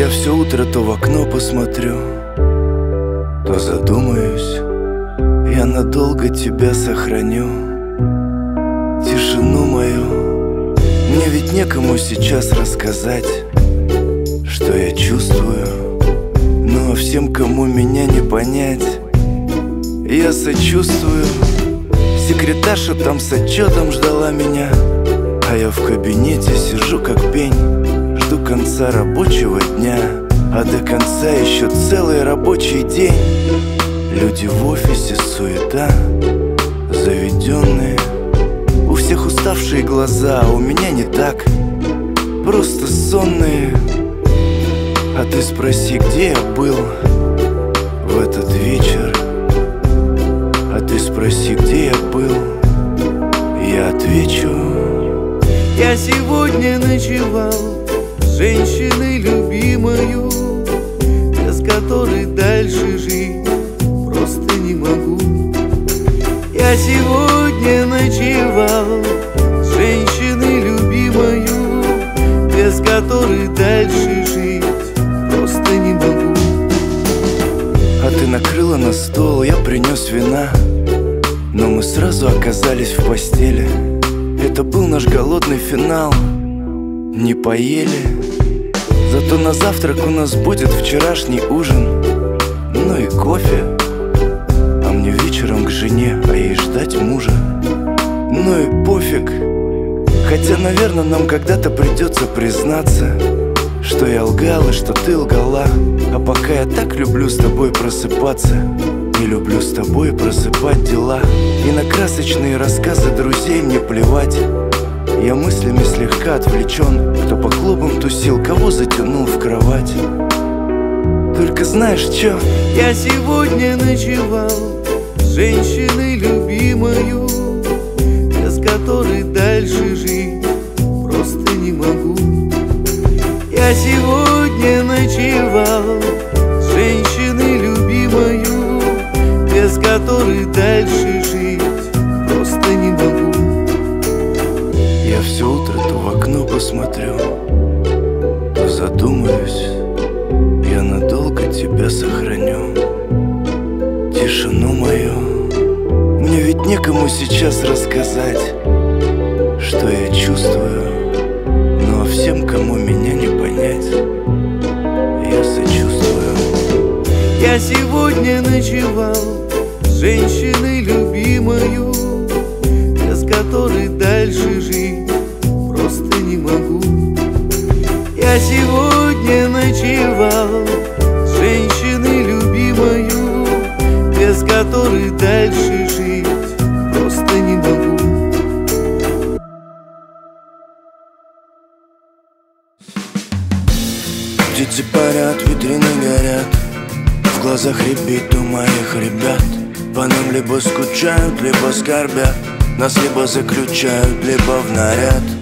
Я все утро то в окно посмотрю, то задумаюсь. Я надолго тебя сохраню, тишину мою. Мне ведь некому сейчас рассказать, что я чувствую. Ну а всем, кому меня не понять, я сочувствую. Секретарша там с отчетом ждала меня, а я в кабинете сижу как пень. Жду конца рабочего дня, а до конца еще целый рабочий день. Люди в офисе, суета, заведенные. У всех уставшие глаза, а у меня не так, просто сонные. А ты спроси, где я был в этот вечер. А ты спроси, где я был, я отвечу: я сегодня ночевал с женщиной любимою, без которой дальше жить просто не могу. Я сегодня ночевал с женщиной любимою, без которой дальше жить просто не могу. А ты накрыла на стол, я принес вина, но мы сразу оказались в постели. Это был наш голодный финал, не поели. Зато на завтрак у нас будет вчерашний ужин, ну и кофе. А мне вечером к жене, а ей ждать мужа. Ну и пофиг. Хотя, наверное, нам когда-то придется признаться, что я лгал и что ты лгала. А пока я так люблю с тобой просыпаться, не люблю с тобой просыпать дела. И на красочные рассказы друзей мне плевать. Я мыслями слегка отвлечен, кто по клубам тусил, кого затянул в кровать. Только знаешь чё? Я сегодня ночевал с женщиной любимою, без которой дальше жить просто не могу. Я сегодня ночевал с женщиной любимою, без которой дальше жить просто не могу. Я все утро то в окно посмотрю, то задумаюсь. Я надолго тебя сохраню, тишину мою. Мне ведь некому сейчас рассказать, что я чувствую. Ну а всем, кому меня не понять, я сочувствую. Я сегодня ночевал с женщиной любимою, без которой дальше жить просто не могу. Я сегодня ночевал с женщиной любимою, без которой дальше жить просто не могу. Птицы парят, витрины горят, в глазах рябит у моих ребят. По нам либо скучают, либо скорбят, нас либо заключают, либо в наряд.